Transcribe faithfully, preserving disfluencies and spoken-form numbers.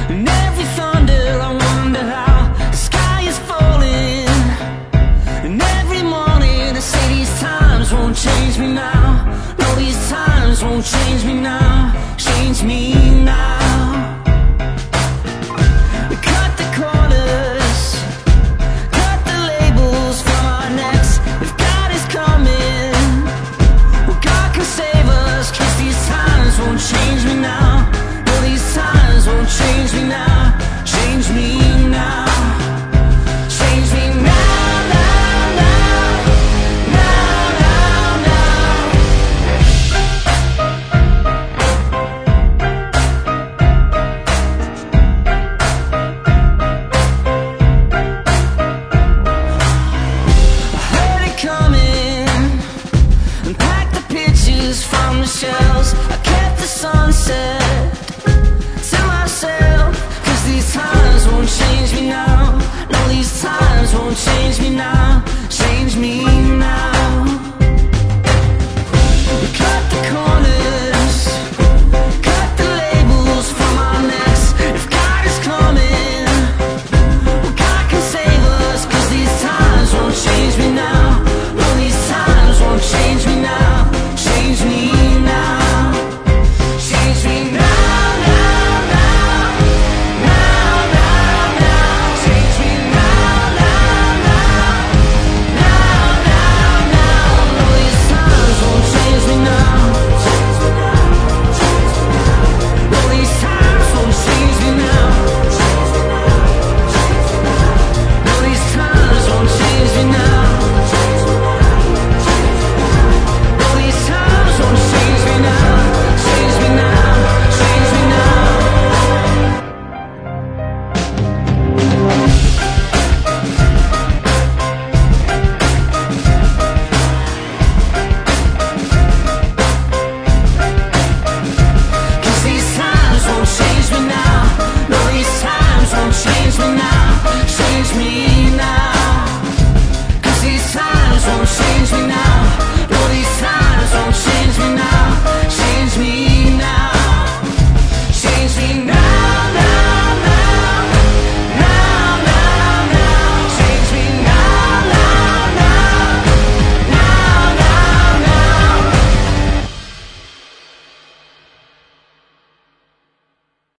And every thunder I wonder how the sky is falling. And every morning I say these times won't change me now. No, these times won't change me now. Change me now.